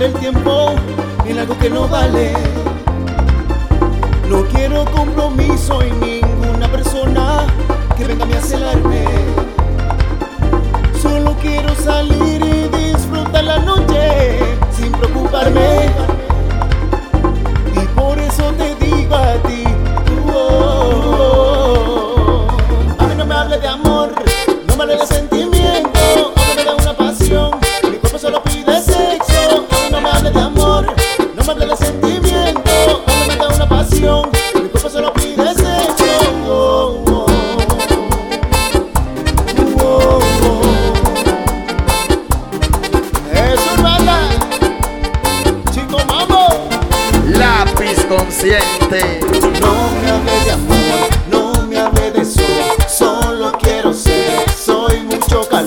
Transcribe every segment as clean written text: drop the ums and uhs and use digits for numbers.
el tiempo en algo que no vale. No quiero compromiso y ninguna persona que venga a mí a celarme. Solo quiero salir y disfrutar la noche sin preocuparme. Y por eso te digo a ti, a mí no me hables de amor, no me hables de sentimiento, háblame de una pasión, mi cuerpo solo pide sexo. A mí no me hables de amor, no me hables de sentimiento, háblame de una pasión, mi cuerpo solo pide sexo. Eso hermana, chico mambo, Lápiz consciente. no me hables de amor, no me hables de eso, solo quiero ser, soy mucho calor.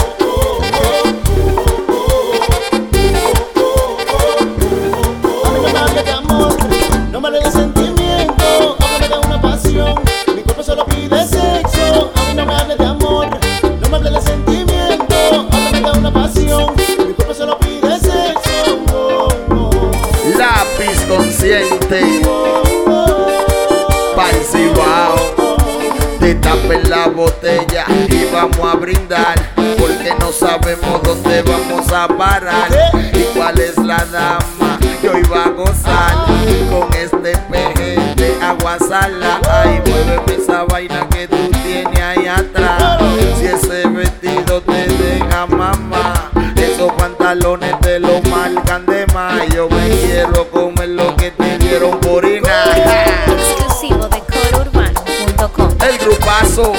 A mí no me hables de amor, no me hables de sentimiento, háblame de una pasión, mi cuerpo solo pide sexo. A mí no me hables de amor, no me hables de sentimiento, háblame de una pasión, mi cuerpo solo pide sexo. Lápiz consciente. Pa'l Cibao. Te tapen la botella y vamos a brindar, porque no sabemos dónde vamos a parar y cuál es la dama que hoy va a gozar con este peje de agua sala. Ay, muéveme esa vaina que tú tienes ahí atrás. Si ese vestido te deja mamá, esos pantalones te lo marcan de más. Yo me quiero comer lo que te dieron por orinar. Exclusivo de corourbano.com. El grupazo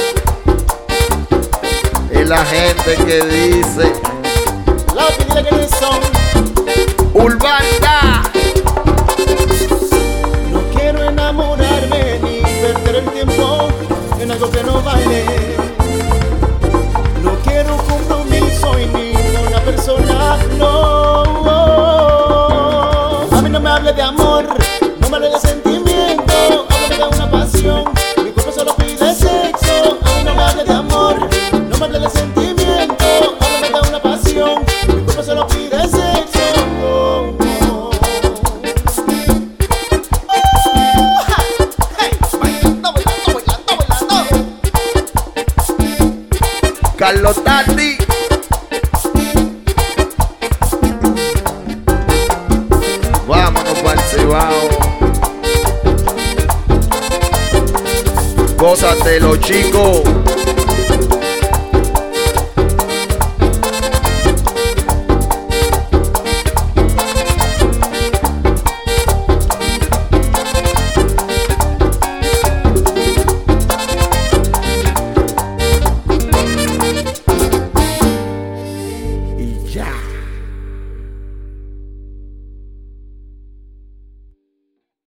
y la gente que dice La opinión que son. Urbanda. No quiero enamorarme ni perder el tiempo en algo que no vale. No quiero compromiso y ninguna persona, no. A mí no me hables de amor, no me hables de sentimiento, háblame de una pasión, mi cuerpo solo pide sexo. A mí no me hables de amor, no me hables de sentimiento, háblame de una pasión, mi cuerpo solo pide sexo. Carlos Tati. Vámonos pa'l Cibao. Gózatelo, chicos.